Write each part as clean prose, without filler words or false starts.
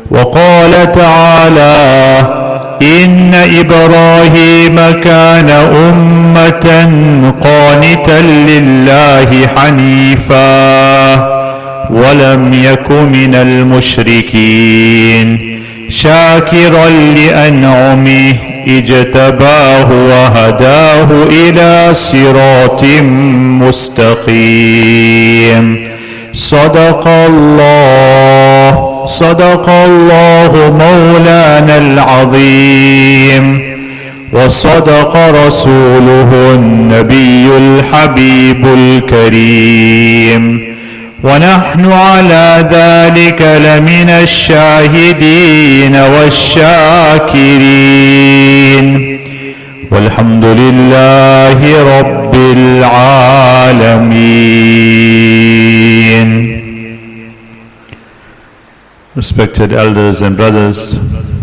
وقال تعالى: إن إبراهيم كان أمة قانتا لله حنيفا ولم يك من المشركين شاكرا لأنعمه اجتباه وهداه إلى صراط مستقيم. صدق الله مولانا العظيم، وصدق رسوله النبي الحبيب الكريم، ونحن على ذلك لمن الشاهدين والشاكرين، والحمد لله رب العالمين. Respected elders and brothers,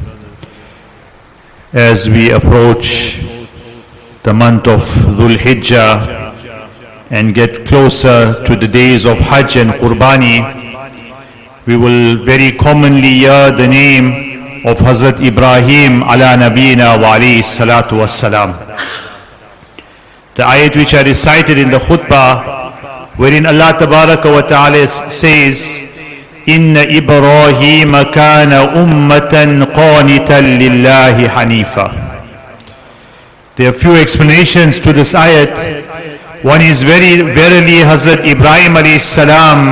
as we approach the month of Dhul Hijjah and get closer to the days of Hajj and Qurbani, we will very commonly hear the name of Hazrat Ibrahim ala nabina wa alayhi salatu wassalam. The ayat which I recited in the khutbah, wherein Allah tabaraka wa ta'ala says, Inna Ibrahim kana ummatan qanitan lillahi hanifa. There are few explanations to this ayat. One is verily Hazrat Ibrahim alayhi salam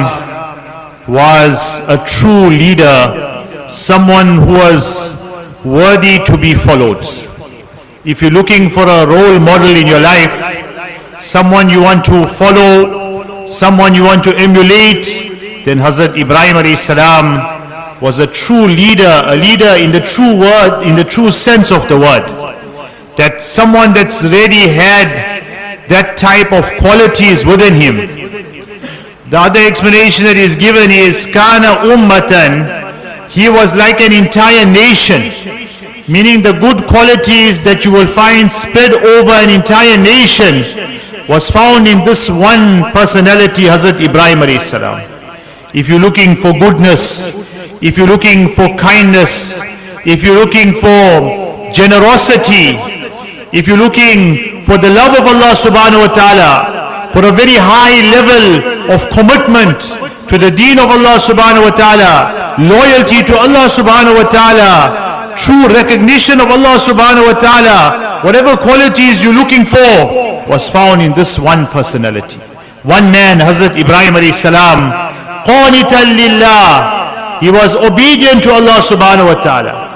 was a true leader, someone who was worthy to be followed. If you're looking for a role model in your life, someone you want to follow, someone you want to emulate, then Hazrat Ibrahim alayhi salam was a true leader, a leader in the true word, in the true sense of the word. That someone that's really had that type of qualities within him. The other explanation that is given is Kana ummatan, he was like an entire nation, meaning the good qualities that you will find spread over an entire nation was found in this one personality, Hazrat Ibrahim alayhi salam. If you're looking for goodness, if you're looking for kindness, if you're looking for generosity, if you're looking for the love of Allah subhanahu wa ta'ala, for a very high level of commitment to the deen of Allah subhanahu wa ta'ala, loyalty to Allah subhanahu wa ta'ala, true recognition of Allah subhanahu wa ta'ala, whatever qualities you're looking for was found in this one personality. One man, Hazrat Ibrahim alayhi salam, qanitan lillah, he was obedient to Allah subhanahu wa ta'ala.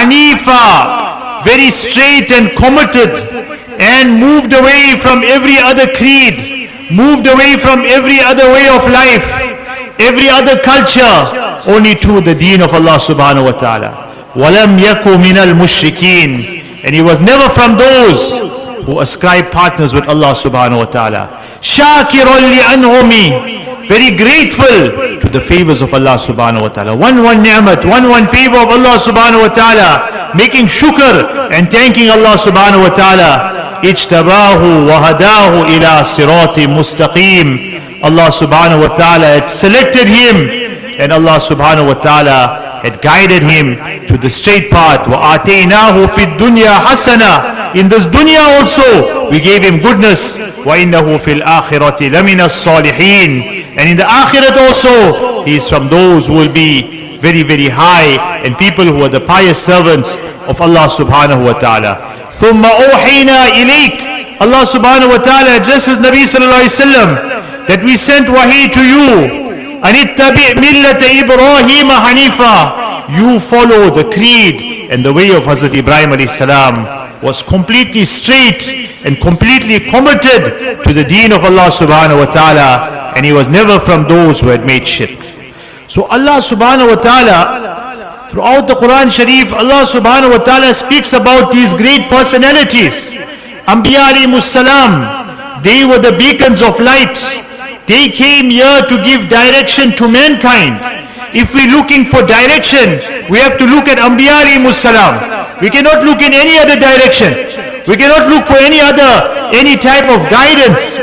Hanifa, very straight and committed, and moved away from every other creed, moved away from every other way of life, every other culture, only to the deen of Allah subhanahu wa ta'ala. وَلَمْ يَكُ مِنَ الْمُشْرِكِينَ, and he was never from those who ascribe partners with Allah subhanahu wa ta'ala. شَاكِرًا لِأَنْعُمِهِ, very grateful to the favors of Allah subhanahu wa ta'ala. One ni'mat, one favor of Allah subhanahu wa ta'ala, making shukr and thanking Allah subhanahu wa ta'ala. Ijtabahu wa hadahu ila sirati mustaqim. Allah subhanahu wa ta'ala had selected him, and Allah subhanahu wa ta'ala had guided him to the straight path. وَآتَيْنَاهُ فِي الدُّنْيَا حَسَنًا, in this dunya also we gave him goodness. وَإِنَّهُ فِي الْآخِرَةِ لَمِنَ الصَّالِحِينَ, and in the akhirat also he is from those who will be very, very high, and people who are the pious servants of Allah subhanahu wa ta'ala. ثُمَّ أَوْحَيْنَا إِلَيْكَ, Allah subhanahu wa ta'ala addresses Nabi sallallahu alayhi wa sallam that we sent wahi to you. أَنِ اتَّبِعْ مِلَّةَ إِبْرَاهِيمَ حَنِيفًا, you follow the creed and the way of Hazrat Ibrahim alayhi salam, was completely straight and completely committed to the deen of Allah subhanahu wa ta'ala, and he was never from those who had made shirk. So Allah subhanahu wa ta'ala, throughout the Quran Sharif, Allah subhanahu wa ta'ala speaks about these great personalities. Anbiya alayhimus salam, they were the beacons of light. They came here to give direction to mankind. If we're looking for direction, we have to look at Anbiya alayhimus salam. We cannot look in any other direction. We cannot look for any type of guidance,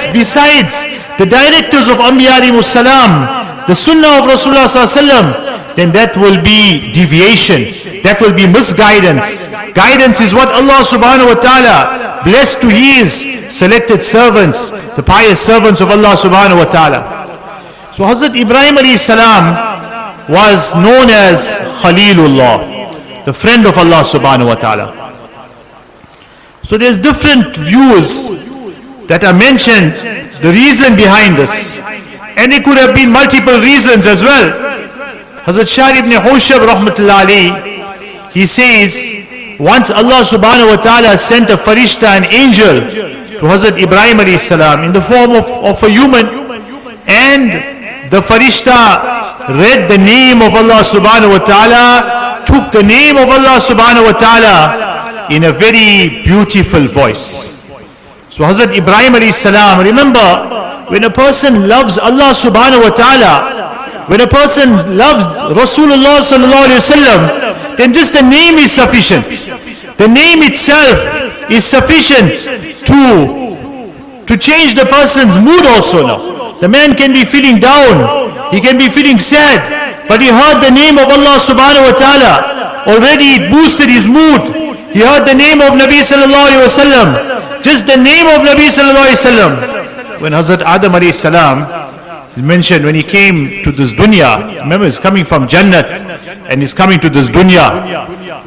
besides the directives of Anbiya alayhimus salam, the sunnah of Rasulullah sallallahu alaihi wasallam. then that will be deviation. That will be misguidance. Guidance is what Allah subhanahu wa ta'ala blessed to His selected servants, the pious servants of Allah subhanahu wa ta'ala. So Hazrat Ibrahim alayhi salam was known as Khalilullah, the friend of Allah subhanahu wa ta'ala. So there's different views that are mentioned, the reason behind this. And it could have been multiple reasons as well. Hazrat Shah ibn Hushab rahmatullah alayhi, he says, once Allah subhanahu wa ta'ala sent a farishta, an angel, to Hazrat Ibrahim alayhi salam in the form of a human, and the farishta read the name of Allah subhanahu wa ta'ala, took the name of Allah subhanahu wa ta'ala in a very beautiful voice. So Hazrat Ibrahim alayhi salam, remember, when a person loves Allah subhanahu wa ta'ala, when a person loves Rasulullah sallallahu alayhi wa sallam, then just the name is sufficient. The name itself is sufficient to change the person's mood also now. The man can be feeling down, he can be feeling sad, but he heard the name of Allah subhanahu wa ta'ala, already it boosted his mood. He heard the name of Nabi sallallahu alayhi wa sallam, just the name of Nabi sallallahu alayhi wa sallam. When Hazrat Adam alayhi salam is mentioned, when he came to this dunya, remember he's coming from Jannat and he's coming to this dunya.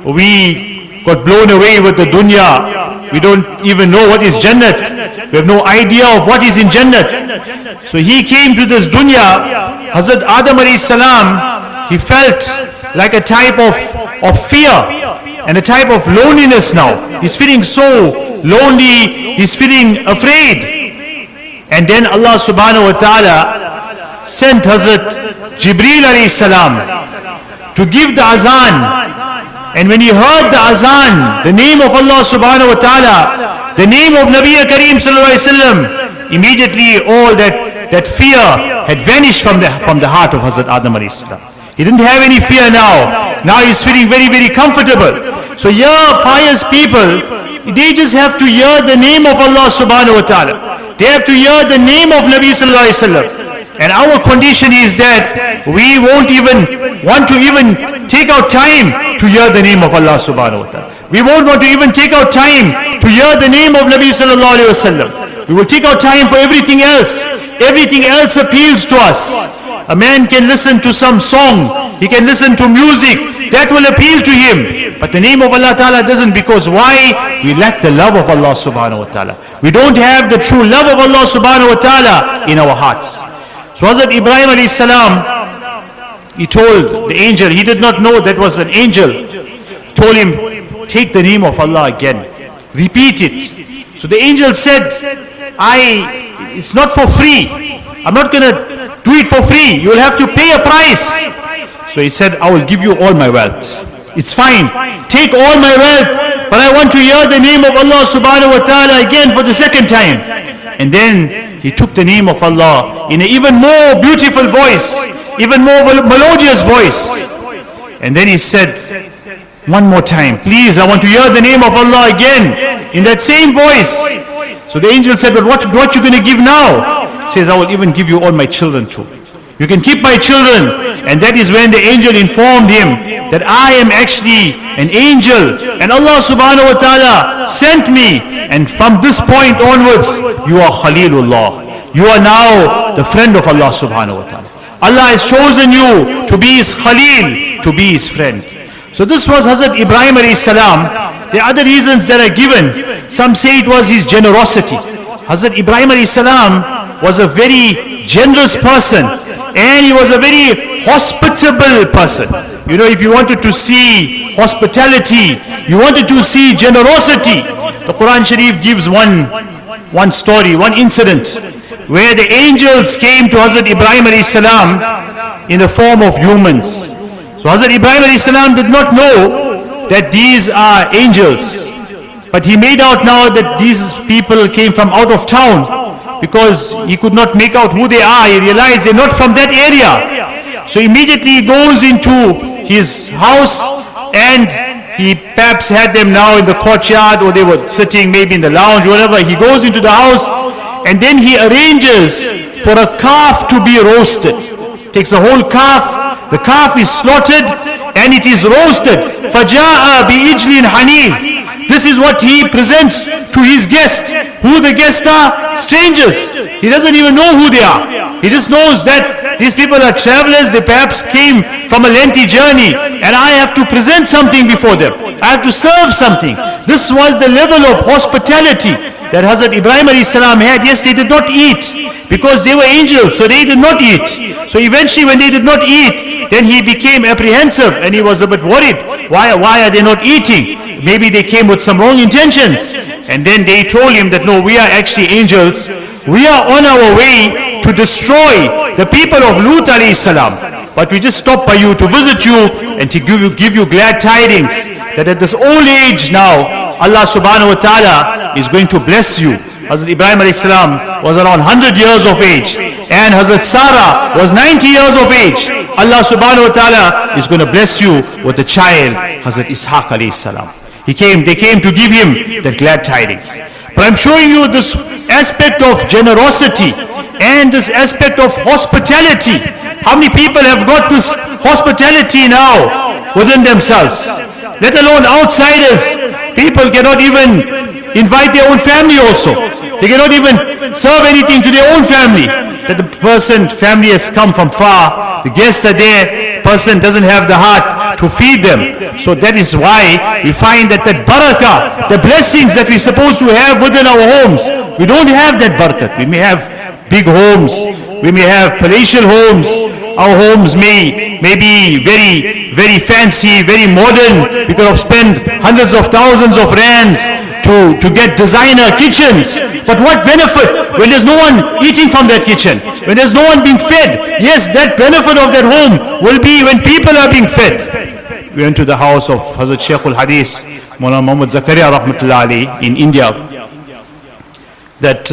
We got blown away with the dunya. We don't even know what is Jannat. We have no idea of what is in Jannat. So he came to this dunya. Hazrat Adam alayhi salam, he felt like a type of fear and a type of loneliness now. He's feeling so lonely, he's feeling afraid. And then Allah subhanahu wa ta'ala sent Hazrat Jibreel alayhi salam to give the azan. And when he heard the azan, the name of Allah subhanahu wa ta'ala, the name of Nabi Kareem sallallahu alayhi wa sallam, immediately all that fear had vanished from the heart of Hazrat Adam alayhi salam. He didn't have any fear now. Now he's feeling very, very comfortable. So here, pious people, they just have to hear the name of Allah subhanahu wa ta'ala. They have to hear the name of Nabi sallallahu alayhi wa sallam. And our condition is that we won't even want to even take out time to hear the name of Allah subhanahu wa ta'ala. We won't want to even take out time to hear the name of Nabi sallallahu alayhi wa sallam. We will take out time for everything else. Everything else appeals to us. A man can listen to some song, he can listen to music, that will appeal to him. But the name of Allah Ta'ala doesn't, because why? We lack the love of Allah subhanahu wa ta'ala. We don't have the true love of Allah subhanahu wa ta'ala in our hearts. So Hazrat Ibrahim alayhi salam, he told the angel, he did not know that was an angel, told him, take the name of Allah again, repeat it. So the angel said, it's not for free. I'm not going to do it for free. You will have to pay a price. So he said, I will give you all my wealth. It's fine. Take all my wealth, but I want to hear the name of Allah subhanahu wa ta'ala again for the second time. And then he took the name of Allah in an even more beautiful voice, even more melodious voice. And then he said, one more time, please, I want to hear the name of Allah again in that same voice. So the angel said, but what you going to give now? He says, I will even give you all my children too. You can keep my children. And that is when the angel informed him that I am actually an angel and Allah subhanahu wa ta'ala sent me, and from this point onwards you are Khalilullah. You are now the friend of Allah subhanahu wa ta'ala. Allah has chosen you to be His Khalil, to be His friend. So this was Hazrat Ibrahim alayhi salam. There are other reasons that are given. Some say it was his generosity. Hazrat Ibrahim alayhi salam was a very generous person, and he was a very hospitable person. You know, if you wanted to see hospitality, you wanted to see generosity, the Quran Sharif gives one story, one incident, where the angels came to Hazrat Ibrahim alayhi salam in the form of humans. So Hazrat Ibrahim alayhi salam did not know that these are angels, but he made out now that these people came from out of town, because he could not make out who they are. He realized they're not from that area. So immediately he goes into his house, and he perhaps had them now in the courtyard, or they were sitting maybe in the lounge, whatever. He goes into the house, and then he arranges for a calf to be roasted. Takes a whole calf The calf is slaughtered and it is roasted. فَجَاءَ بِإِجْلٍ حَنِيفٍ. This is what he presents to his guests. Who the guests are? Strangers. He doesn't even know who they are. He just knows that these people are travelers. They perhaps came from a lengthy journey and I have to present something before them. I have to serve something. This was the level of hospitality that Hazrat Ibrahim alayhi salam had. Yes, they did not eat because they were angels, so they did not eat. So eventually when they did not eat, then he became apprehensive and he was a bit worried. Why are they not eating? Maybe they came with some wrong intentions. And then they told him that no, we are actually angels. We are on our way to destroy the people of Lut alayhi salam. But we just stopped by you to visit you and to give you glad tidings that at this old age now, Allah subhanahu wa ta'ala is going to bless you. Hazrat Ibrahim alayhi salam was around 100 years of age and Hazrat Sarah was 90 years of age. Allah subhanahu wa ta'ala is going to bless you with a child, Hazrat Ishaq alayhi salam. They came to give him the glad tidings. But I'm showing you this aspect of generosity and this aspect of hospitality. How many people have got this hospitality now within themselves? Let alone outsiders. People cannot even invite their own family also. They cannot even serve anything to their own family. That the family has come from far, the guests are there, person doesn't have the heart to feed them. So that is why we find that barakah, the blessings that we're supposed to have within our homes, we don't have that barakat. We may have big homes, we may have palatial homes, our homes may be very, very fancy, very modern. We could have spent hundreds of thousands of rands to get designer kitchens. But what benefit when there's no one eating from that kitchen? When there's no one being fed? Yes, that benefit of that home will be when people are being fed. We went to the house of Hazrat Shaykh al-Hadith, Maulana Muhammad Zakaria rahmatullah alayhi in India. That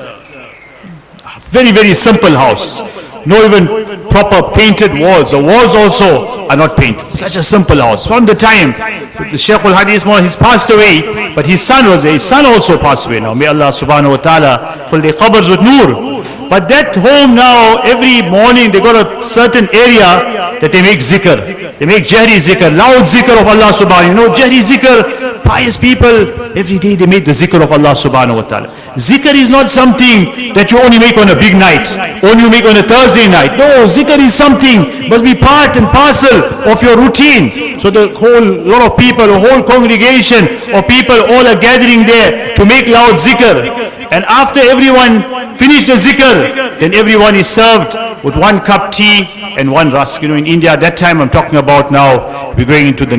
very, very simple house. No even proper painted walls. The walls also are not painted. Such a simple house. From the time the Shaykh al-Hadith, he's passed away, but his son also passed away now. May Allah subhanahu wa ta'ala fill their qabrs with noor. But that home now, every morning they got a certain area that they make zikr. They make jahri zikr, loud zikr of Allah subhanahu wa ta'ala. You know, jahri zikr, pious people, every day they make the zikr of Allah subhanahu wa ta'ala. Zikr is not something that you only make on a big night, only you make on a Thursday night. No, zikr is something, must be part and parcel of your routine. So the whole lot of people, a whole congregation of people all are gathering there to make loud zikr. And after everyone finished the zikr, then everyone is served with 1 cup tea and 1 rusk. You know, in India, at that time I'm talking about now, we're going into the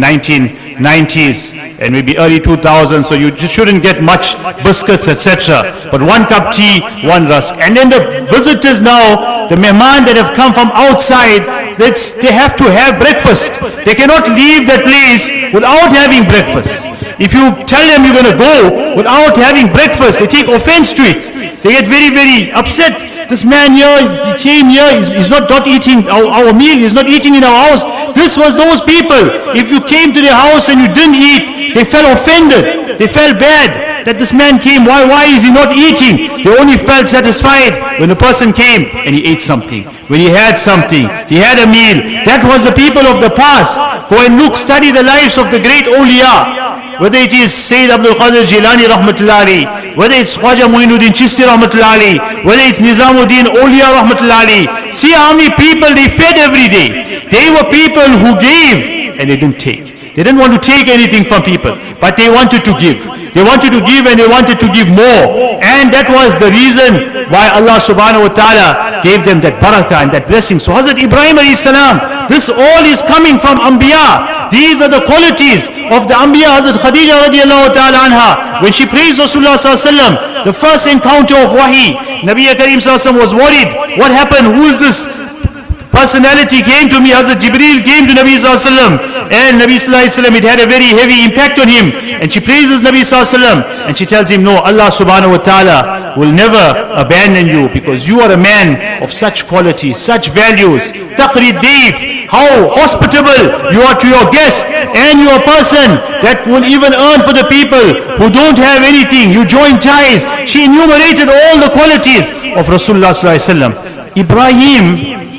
1990s and maybe early 2000s, so you just shouldn't get much biscuits, etc. But 1 cup tea, 1 rusk. And then the visitors now, the mehman that have come from outside, they have to have breakfast. They cannot leave that place without having breakfast. If you tell them you're going to go without having breakfast, they take offense to it. They get very, very upset. This man here, he came here, he's not eating our meal, he's not eating in our house. This was those people. If you came to their house and you didn't eat, they felt offended. They felt bad that this man came. Why is he not eating? They only felt satisfied when the person came and he ate something. When he had something, he had a meal. That was the people of the past. Go and look, study the lives of the great awliya. Whether it is Sayyid Abdul Qadir Jilani rahmatullah alayhi, whether it's Khwaja Muinuddin Chishti rahmatullah alayhi, whether it's Nizamuddin Awliya rahmatullah alayhi. See how many people they fed every day. They were people who gave and they didn't take. They didn't want to take anything from people, but they wanted to give. They wanted to give and they wanted to give more. And that was the reason why Allah subhanahu wa ta'ala gave them that barakah and that blessing. So Hazrat Ibrahim alayhi salam, this all is coming from Anbiya. These are the qualities of the Anbiya. Hazrat Khadija radiallahu ta'ala anha, when she praised Rasulullah sallallahu alaihi wasallam, the first encounter of wahi, Nabi Kareem sallallahu alaihi wasallam was worried. What happened? Who is this personality? Came to me. Hazrat Jibreel came to Nabi sallallahu alaihi wasallam, and Nabi sallallahu alaihi wasallam, it had a very heavy impact on him. And she praises Nabi sallallahu alaihi wasallam, and she tells him, no, Allah subhanahu wa ta'ala will never abandon you, because you are a man of such qualities, such values. Taqri Dayf, how hospitable you are to your guests, and you are a person that will even earn for the people who don't have anything. You join ties. She enumerated all the qualities of Rasulullah sallallahu alaihi wasallam. Ibrahim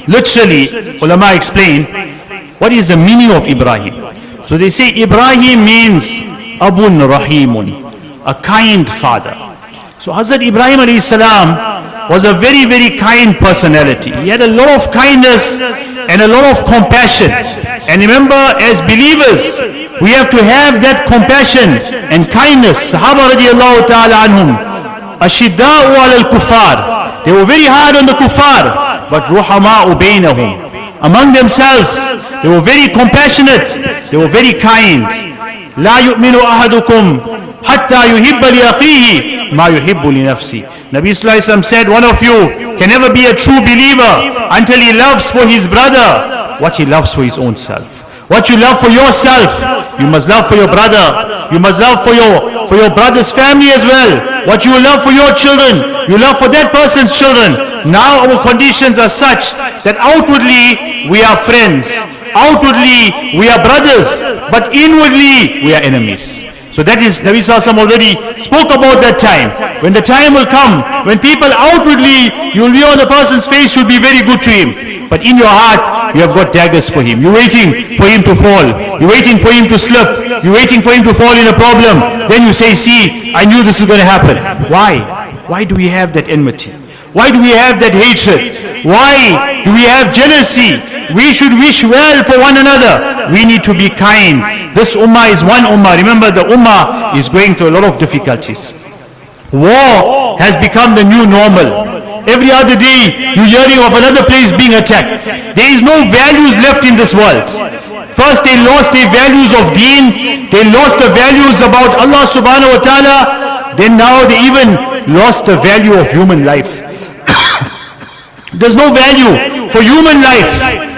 Literally, ulama explain, what is the meaning of Ibrahim? So they say Ibrahim means Abun Rahimun, a kind father. So Hazrat Ibrahim alayhi salam was a very, very kind personality. He had a lot of kindness and a lot of compassion. And remember, as believers, we have to have that compassion and kindness. Sahaba radiallahu ta'ala anhum, ashidda'u ala al-kuffar. They were very hard on the kuffar, but ruhama'u baynahum. Among themselves, they were very compassionate, they were very kind. لا يؤمن أحدكم حتى يحب لأخيه ما يحب لنفسه. Nabi Sallallahu Alaihi Wasallam said, one of you can never be a true believer until he loves for his brother what he loves for his own self. What you love for yourself, you must love for your brother. You must love for your brother's family as well. What you love for your children, you love for that person's children. Now our conditions are such that outwardly we are friends, outwardly we are brothers, but inwardly we are enemies. So that is, Nabi Sallallahu already spoke about that time. When the time will come, when people outwardly, you will be on the person's face, you'll be very good to him. But in your heart, you have got daggers for him. You're waiting for him to fall. You're waiting for him to slip. You're waiting for him to fall in a problem. Then you say, see, I knew this was going to happen. Why? Why do we have that enmity? Why do we have that hatred? Why do we have jealousy? We should wish well for one another. We need to be kind. This ummah is one ummah. Remember, the ummah is going through a lot of difficulties. War has become the new normal. Every other day, you're hearing of another place being attacked. There is no values left in this world. First, they lost their values of deen. They lost the values about Allah subhanahu wa ta'ala. Then now they even lost the value of human life. There's no value for human life.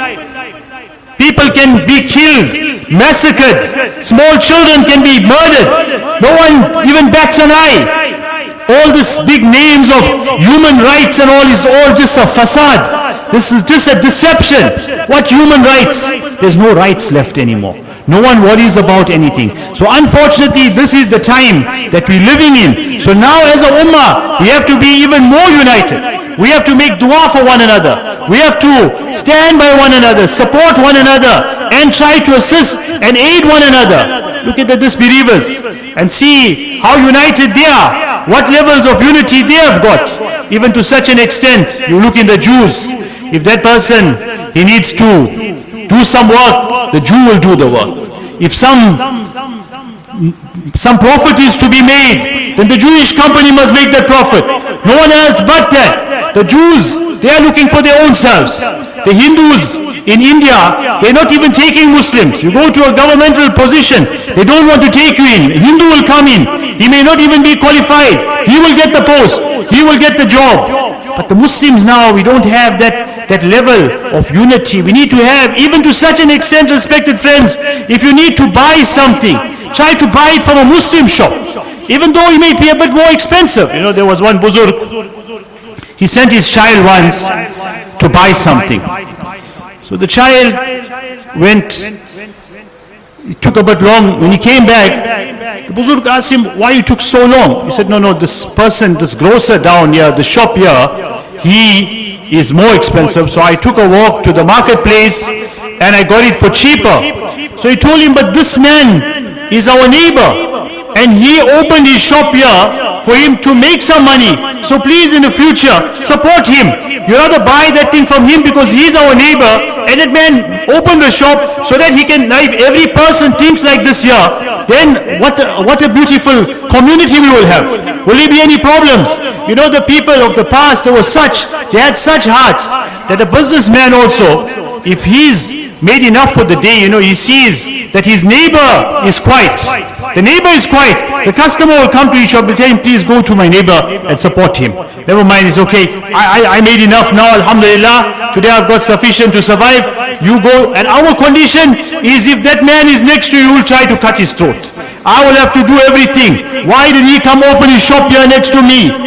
People can be killed, massacred. Small children can be murdered. No one even bats an eye. All these big names of human rights and all is all just a facade. This is just a deception. What human rights? There's no rights left anymore. No one worries about anything. So unfortunately, this is the time that we're living in. So now as a ummah, we have to be even more united. We have to make dua for one another. We have to stand by one another, support one another, and try to assist and aid one another. Look at the disbelievers and see how united they are. What levels of unity they have got. Even to such an extent, you look in the Jews. If that person, he needs to do some work, the Jew will do the work. If some profit is to be made, then the Jewish company must make that profit. No one else but that. The Jews, they are looking for their own selves. The Hindus in India, they're not even taking Muslims. You go to a governmental position, they don't want to take you in. A Hindu will come in. He may not even be qualified. He will get the post. He will get the job. But the Muslims now, we don't have that level of unity. We need to have, even to such an extent, respected friends, if you need to buy something, try to buy it from a Muslim shop. Even though it may be a bit more expensive. You know, there was one buzurg, he sent his child once to buy something. So the child went, it took a bit long. When he came back, the buzurg asked him, why you took so long? He said, no, this person, this grocer down here, the shop here, he is more expensive. So I took a walk to the marketplace and I got it for cheaper. So he told him, but this man is our neighbor. And he opened his shop here for him to make some money. So please in the future, support him. You rather buy that thing from him because he's our neighbor. And that man opened the shop so that he can, if every person thinks like this here, then what a beautiful community we will have. Will there be any problems? You know, the people of the past, they had such hearts that a businessman also, if he's made enough for the day, he sees that his neighbor is quiet. The neighbor is quiet. The customer will come to each shop and tell him, please go to my neighbor and support him. Never mind, it's okay. I made enough now, alhamdulillah. Today I've got sufficient to survive. You go. And our condition is, if that man is next to you, will try to cut his throat. I will have to do everything. Why did he come open his shop here next to me?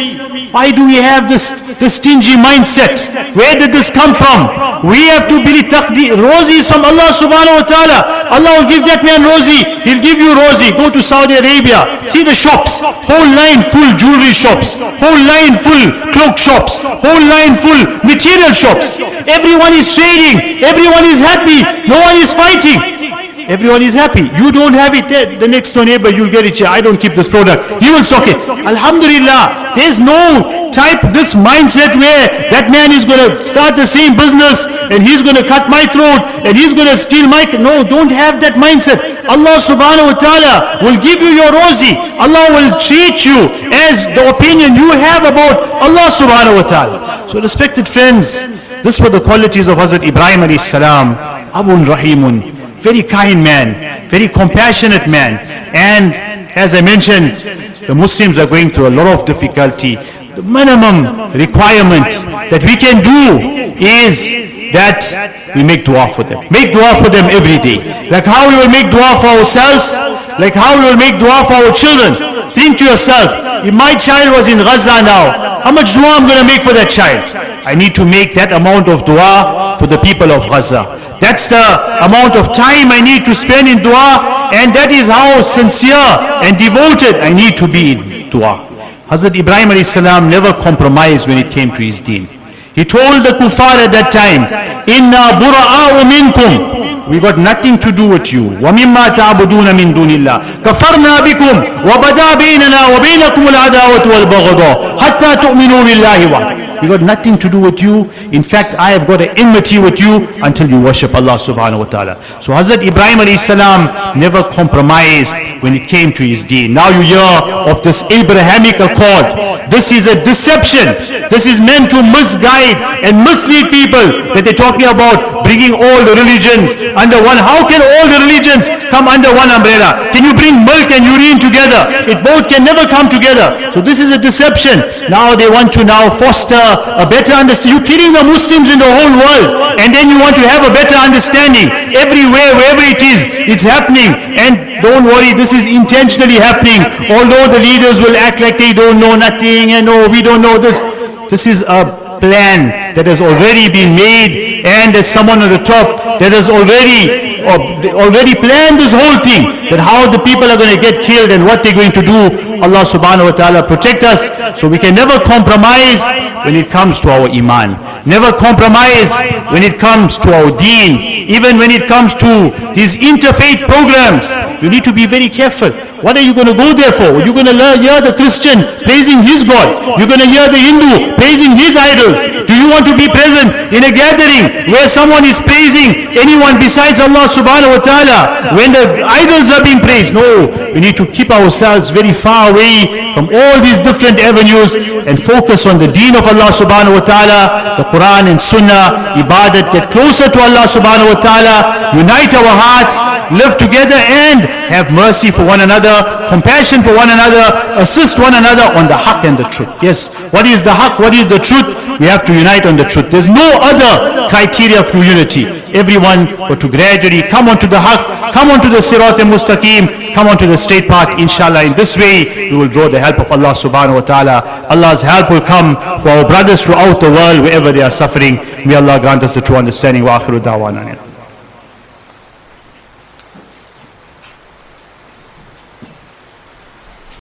Why do we have this stingy mindset? Where did this come from? We have to be taqdi. Rozi is from Allah subhanahu wa ta'ala. Allah will give that man rozi. He'll give you rozi. Go to Saudi Arabia. See the shops. Whole line full jewelry shops. Whole line full cloak shops. Whole line full material shops. Everyone is trading. Everyone is happy. No one is fighting. Everyone is happy. You don't have it there. The next door neighbor, you'll get it. I don't keep this product. He will stock it. Alhamdulillah. There's no this mindset where that man is going to start the same business and he's going to cut my throat and he's going to steal my... No, don't have that mindset. Allah subhanahu wa ta'ala will give you your rozi. Allah will treat you as the opinion you have about Allah subhanahu wa ta'ala. So respected friends, this were the qualities of Hazrat Ibrahim alayhi salam. Abun Rahimun. Very kind man, very compassionate man. And as I mentioned, the Muslims are going through a lot of difficulty. The minimum requirement that we can do is that we make dua for them. Make dua for them every day. Like how we will make dua for ourselves, like how we will make dua for our children. Think to yourself, if my child was in Gaza now, how much dua I'm going to make for that child? I need to make that amount of dua for the people of Gaza. That's the amount of time I need to spend in dua, and that is how sincere and devoted I need to be in dua. Hazrat Ibrahim alayhi salam never compromised when it came to his deen. He told the kuffar at that time, Inna bura'a'u minkum. We got nothing to do with you. وَمِمَّا تَعْبُدُونَ مِن دُونِ اللَّهِ كَفَرْنَا بِكُمْ وَبَدَا بَيْنَنَا وَبَيْنَكُمُ الْعَدَاوَةُ وَالْبَغْضَاءُ حَتَّى تُؤْمِنُوا بِاللَّهِ وَحْدَهُ. We got nothing to do with you. In fact, I have got an enmity with you until you worship Allah subhanahu wa ta'ala. So Hazrat Ibrahim alayhi salam never compromised when it came to his deen. Now you hear of this Abrahamic Accord. This is a deception. This is meant to misguide and mislead people, that they're talking about bringing all the religions under one. How can all the religions come under one umbrella? Can you bring milk and urine together? It both can never come together. So this is a deception. Now they want to now foster a better understanding. You're killing the Muslims in the whole world, and then you want to have a better understanding. Everywhere, wherever it is, it's happening. And don't worry, this is intentionally happening. Although the leaders will act like they don't know nothing, and no, we don't know this. This is a plan that has already been made, and there's someone on the top that has already planned this whole thing, that how the people are going to get killed and what they're going to do. Allah subhanahu wa ta'ala protect us, so we can never compromise when it comes to our iman. Never compromise when it comes to our deen. Even when it comes to these interfaith programs, you need to be very careful. What are you going to go there for? You're going to hear the Christian praising his God. You're going to hear the Hindu praising his idols. Do you want to be present in a gathering where someone is praising anyone besides Allah subhanahu wa ta'ala, when the idols are being praised? No, we need to keep ourselves very far away from all these different avenues and focus on the deen of Allah subhanahu wa ta'ala, the Quran and Sunnah, ibadat, get closer to Allah subhanahu wa ta'ala, unite our hearts, live together and have mercy for one another, compassion for one another, assist one another on the haqq and the truth. Yes, what is the haqq, what is the truth? We have to unite on the truth. There's no other criteria for unity. Everyone got to gradually come onto the haqq, come onto the sirat al-mustaqim, come onto the straight path. Inshallah, in this way we will draw the help of Allah subhanahu wa ta'ala. Allah's help will come for our brothers throughout the world wherever they are suffering. May Allah grant us the true understanding. Wa akhiru da'wana.